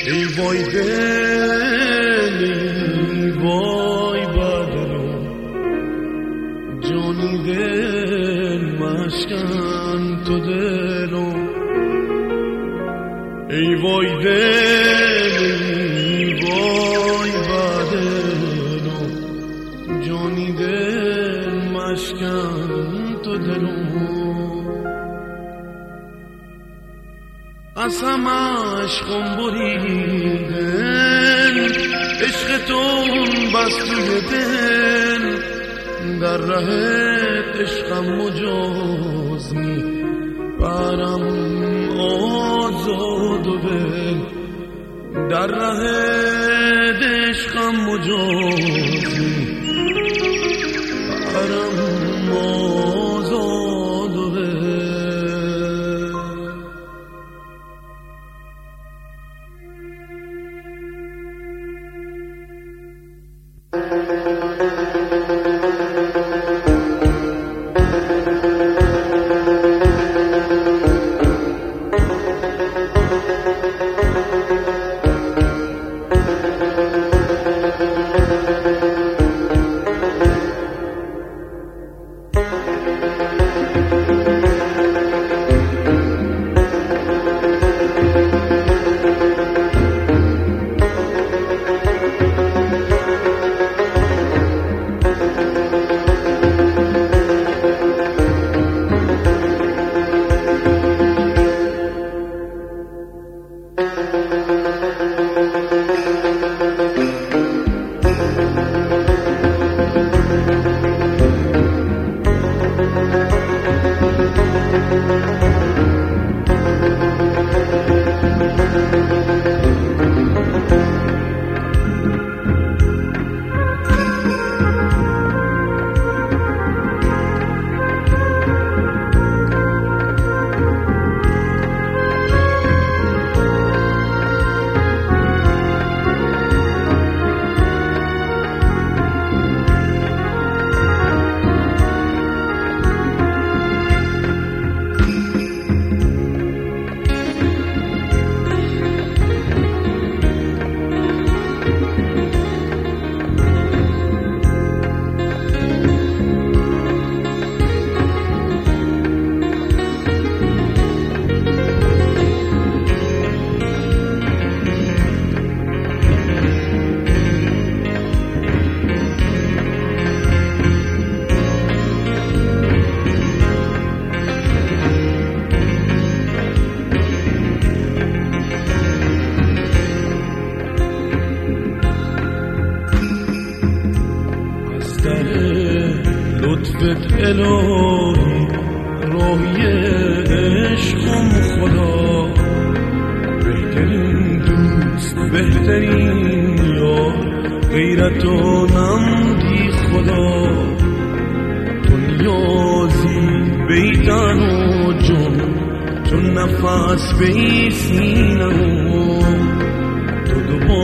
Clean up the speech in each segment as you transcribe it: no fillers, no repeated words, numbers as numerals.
ای وای دل ای وای بدنو جانی دل مشکن تو دلو ای وای دل ای وای بدنو جانی دل مشکن تو دلو قسمش خون بریدن عشق تون بس توی دل در ره عشقم مجاز می برم آزاد و بل در ره عشقم مجاز می برم آزاد و بل لطفت الهی راهی عشقم خدا بهترین دوست بهترین یار غیرت و نمدی خدا تو نیازی بیتن و جون چون نفس به سینم تو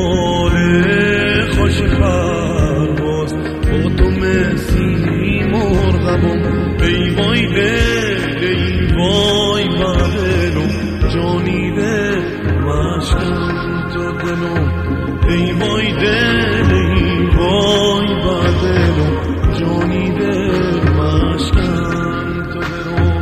دوباره خوش پرواز با تو مسی مرغبم ای وای دل ای وای بدنو جانی دل مشکن تو دلو ای وای دل ای وای بدنو جانی دل مشکن تو دلو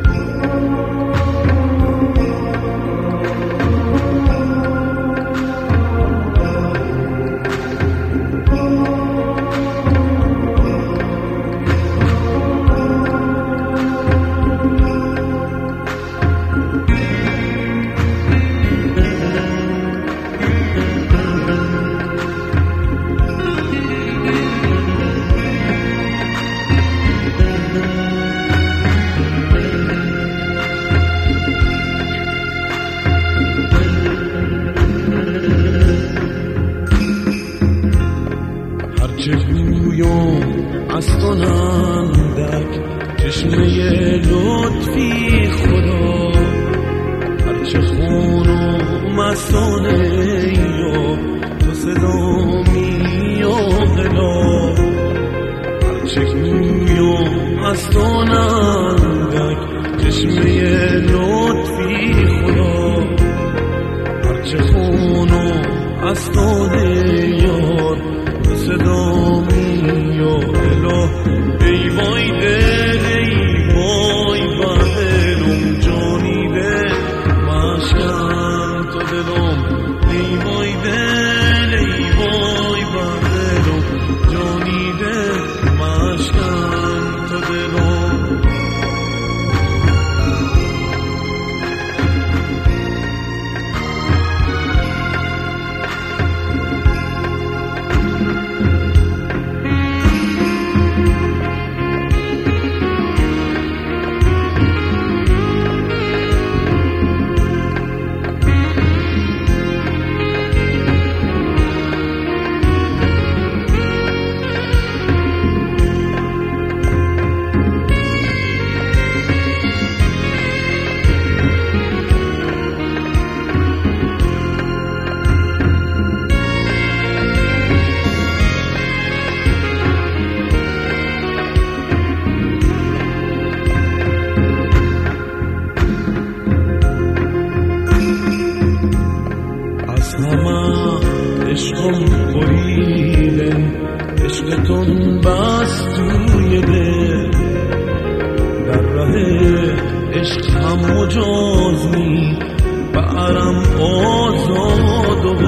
از تو نندک چشمه لطفی خدا هرچه خون و مستانه یا تو صدا می آقلا هرچه گویا از تو نندک چشمه لطفی خدا هرچه خون و صدامی یا اله ای وای دل ای وای بدلم جانی دل مشکن تو دلم ای وای دل ای وای بدلم جانی دل مشکن تو دلم عشقم بریده عشقتون بس توی دل در ره عشق هم مجاز نی برم آزاد و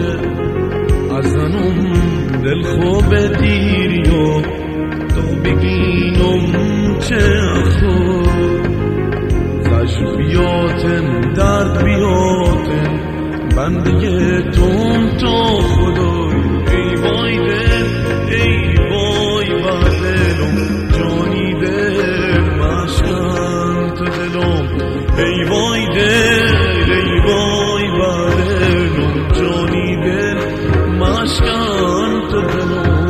ازنم دل خوب دیری و تو بگینم چه خود زجر بیاتن درد بیاتن بنده توم تو خدای ای وای دل ای وای بدلم جانی دل مشکن تو دلم ای وای دل ای وای بدلم جانی دل مشکن تو دلم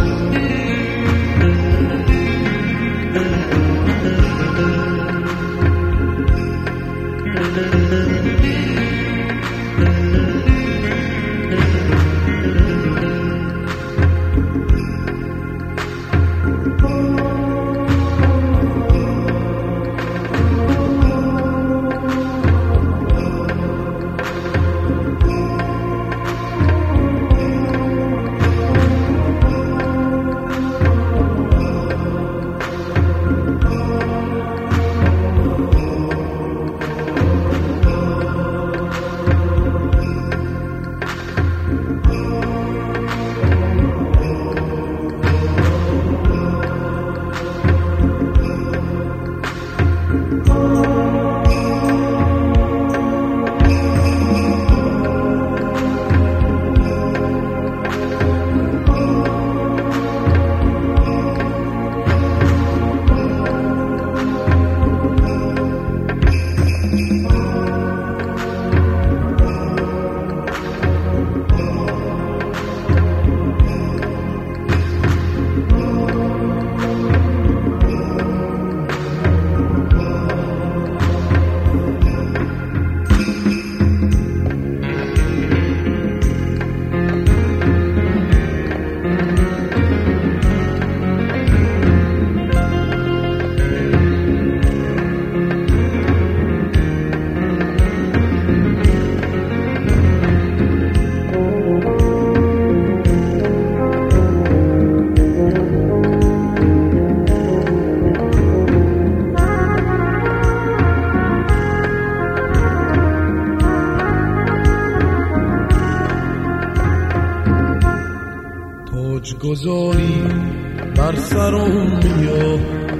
گذاری بر سرم یا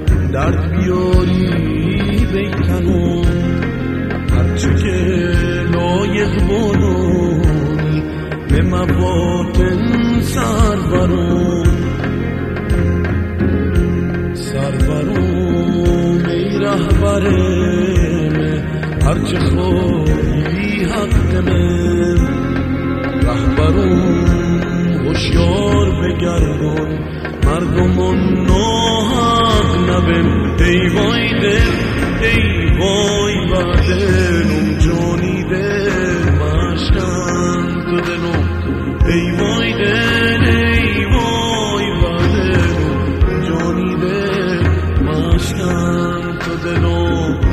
درد بیاری بیکنم هرچه که لایق بانونی به مباطن سرورم ای رهبرم هرچه خواهی حق من رهبرم هوشیار بگردان مردمان ناحق نبن ای وای دل ای وای بدلم جانی دل مشکن تو دلم ای وای دل ای وای بدلم جانی دل مشکن تو دلم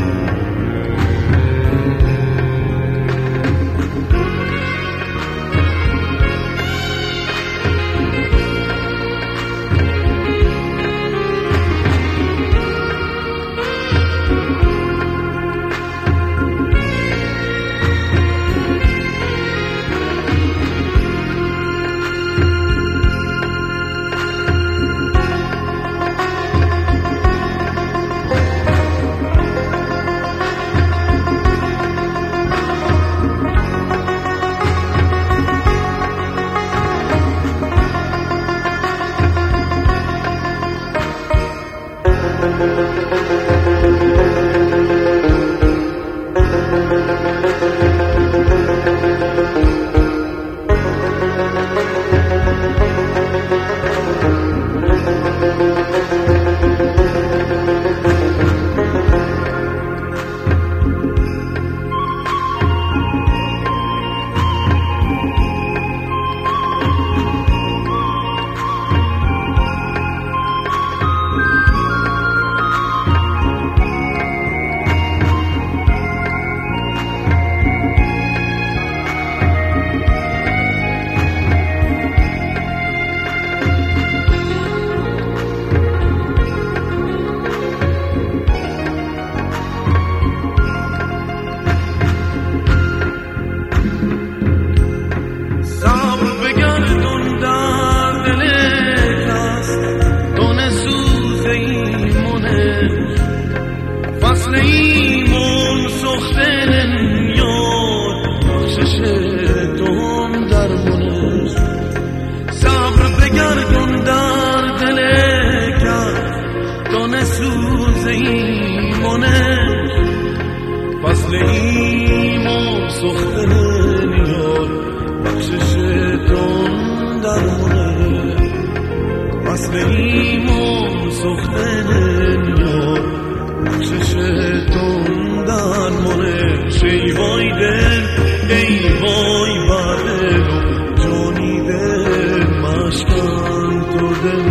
فصل ایمون سخته نمیاد بخشش توم درمونه صبر بگردون در دل کرد دانه سوز ایمونه فصل ایمون سخته نمیاد بخشش توم درمونه فصل ایمون سخته نمیاد بخششتون در مونه شی وای دل ای وای بر دل جانی دل مشکن تو دل